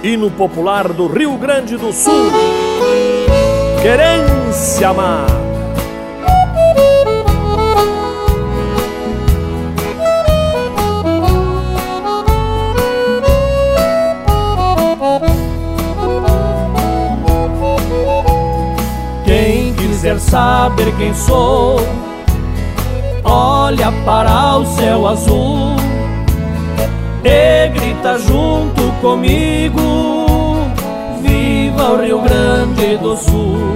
hino popular do Rio Grande do Sul, Querência Amada. Quem quiser saber quem sou, olha para o céu azul e grita junto comigo: viva o Rio Grande do Sul!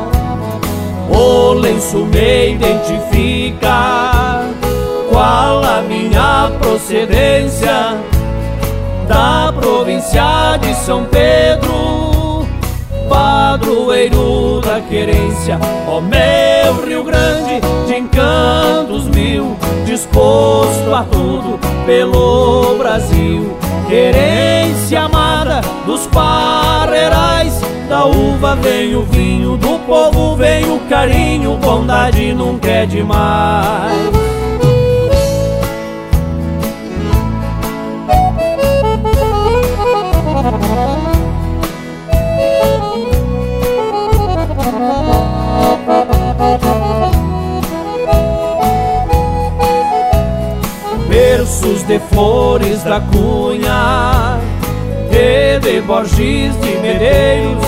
O lenço me identifica, qual a minha procedência, da província de São Pedro, padroeiro da querência. Ó meu Rio Grande, de encantos mil, disposto a tudo pelo Brasil. Querência amada dos parreirais, da uva vem o vinho, do povo vem o carinho, bondade nunca é demais. Versos de Flores da Cunha e de Borges de Medeiros,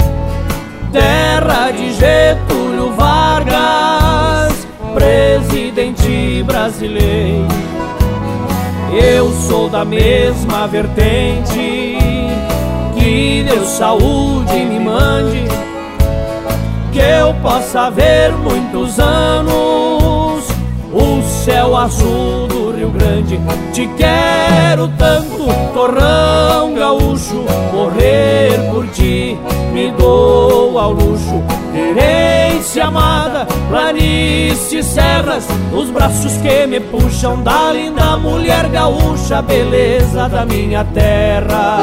terra de Getúlio Vargas, presidente brasileiro. Eu sou da mesma vertente, que Deus saúde me mande, que eu possa ver muitos anos o céu azul do Rio Grande. Te quero tanto, torrão gaúcho, morrer por ti me dou ao luxo. Querência amada, planícies, serras, os braços que me puxam da linda mulher gaúcha, beleza da minha terra.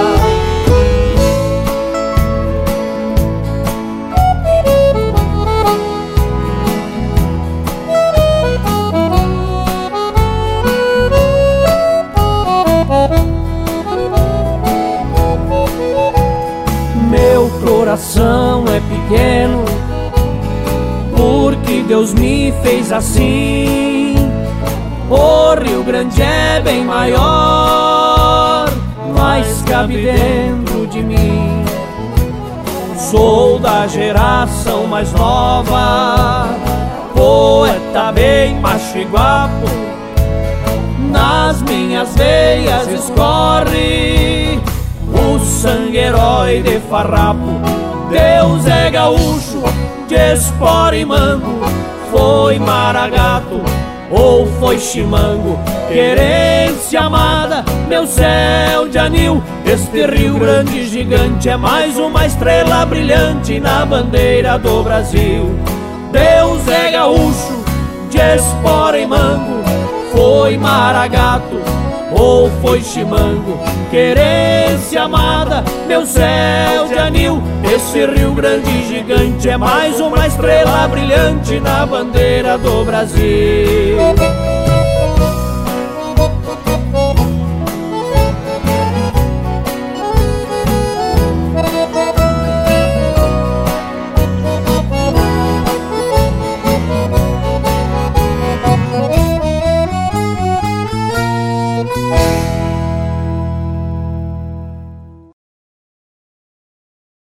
Meu coração é pequeno, porque Deus me fez assim. O Rio Grande é bem maior, mas cabe dentro de mim. Sou da geração mais nova, poeta bem macho e guapo, nas minhas veias escorre o sangue herói de farrapo. Deus é gaúcho, de espora e mango, foi maragato ou foi chimango. Querência amada, meu céu de anil, este Rio Grande gigante é mais uma estrela brilhante na bandeira do Brasil. Deus é gaúcho, de espora e mango, foi maragato ou foi chimango. Querência amada, meu céu de anil, esse Rio Grande gigante é mais uma estrela brilhante na bandeira do Brasil.